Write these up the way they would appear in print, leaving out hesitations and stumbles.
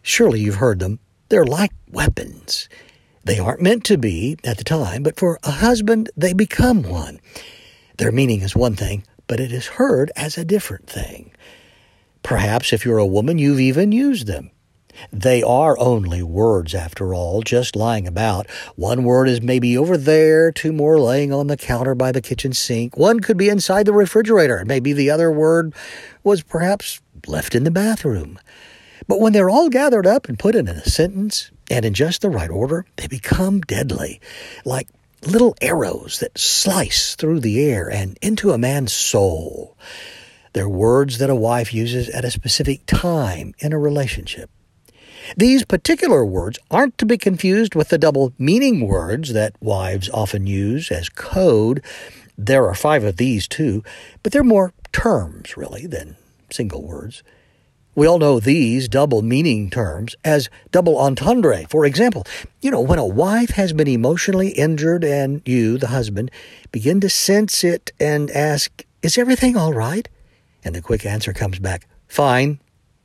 Surely you've heard them. They're like weapons. They aren't meant to be at the time, but for a husband, they become one. Their meaning is one thing, but it is heard as a different thing. Perhaps if you're a woman, you've even used them. They are only words, after all, just lying about. One word is maybe over there, two more laying on the counter by the kitchen sink. One could be inside the refrigerator. Maybe the other word was perhaps left in the bathroom. But when they're all gathered up and put in a sentence, and in just the right order, they become deadly, like little arrows that slice through the air and into a man's soul. They're words that a wife uses at a specific time in a relationship. These particular words aren't to be confused with the double meaning words that wives often use as code. There are 5 of these too, but they're more terms, really, than single words. We all know these double meaning terms as double entendre. For example, when a wife has been emotionally injured and you, the husband, begin to sense it and ask, "Is everything all right?" And the quick answer comes back, "Fine."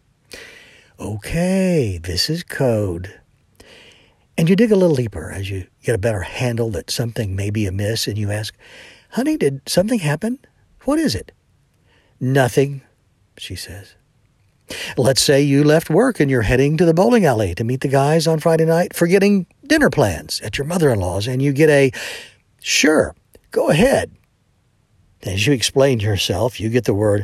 Okay, this is code. And you dig a little deeper as you get a better handle that something may be amiss, and you ask, "Honey, did something happen? What is it?" "Nothing," she says. Let's say you left work and you're heading to the bowling alley to meet the guys on Friday night, forgetting dinner plans at your mother-in-law's, and you get a, "Sure, go ahead." As you explain yourself, you get the word,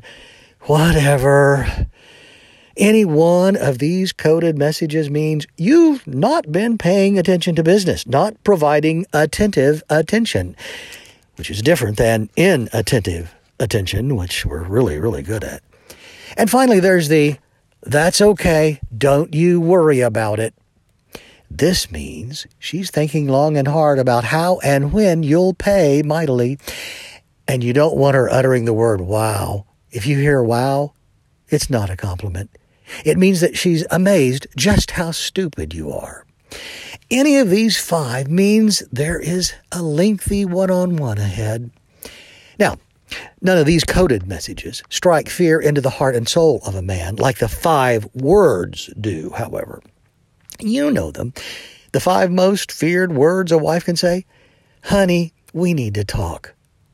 "Whatever." Any one of these coded messages means you've not been paying attention to business, not providing attentive attention, which is different than inattentive attention, which we're really, really good at. And finally, there's the, "That's okay, don't you worry about it." This means she's thinking long and hard about how and when you'll pay mightily, and you don't want her uttering the word wow. If you hear wow, it's not a compliment. It means that she's amazed just how stupid you are. Any of these 5 means there is a lengthy one-on-one ahead. Now, none of these coded messages strike fear into the heart and soul of a man like the 5 words do, however. You know them. The 5 most feared words a wife can say: "Honey, we need to talk."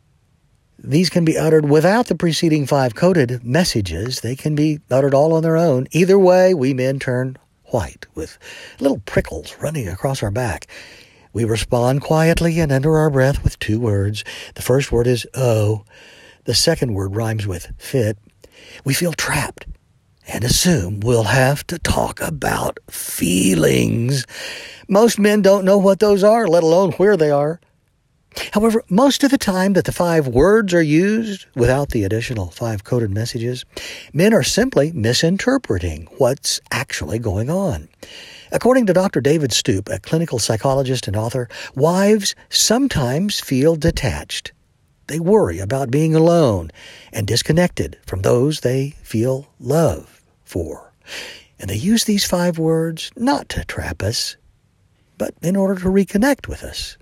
These can be uttered without the preceding 5 coded messages. They can be uttered all on their own. Either way, we men turn white with little prickles running across our back. We respond quietly and under our breath with 2 words. The first word is "oh." The second word rhymes with "fit." We feel trapped and assume we'll have to talk about feelings. Most men don't know what those are, let alone where they are. However, most of the time that the 5 words are used without the additional 5 coded messages, men are simply misinterpreting what's actually going on. According to Dr. David Stoop, a clinical psychologist and author, wives sometimes feel detached. They worry about being alone and disconnected from those they feel love for. And they use these 5 words not to trap us, but in order to reconnect with us.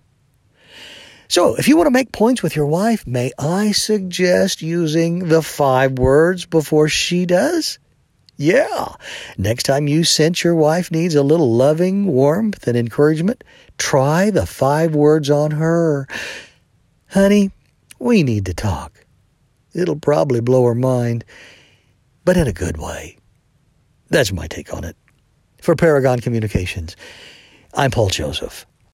So, if you want to make points with your wife, may I suggest using the 5 words before she does? Yeah. Next time you sense your wife needs a little loving warmth and encouragement, try the 5 words on her. "Honey, we need to talk." It'll probably blow her mind, but in a good way. That's my take on it. For Paragon Communications, I'm Paul Joseph.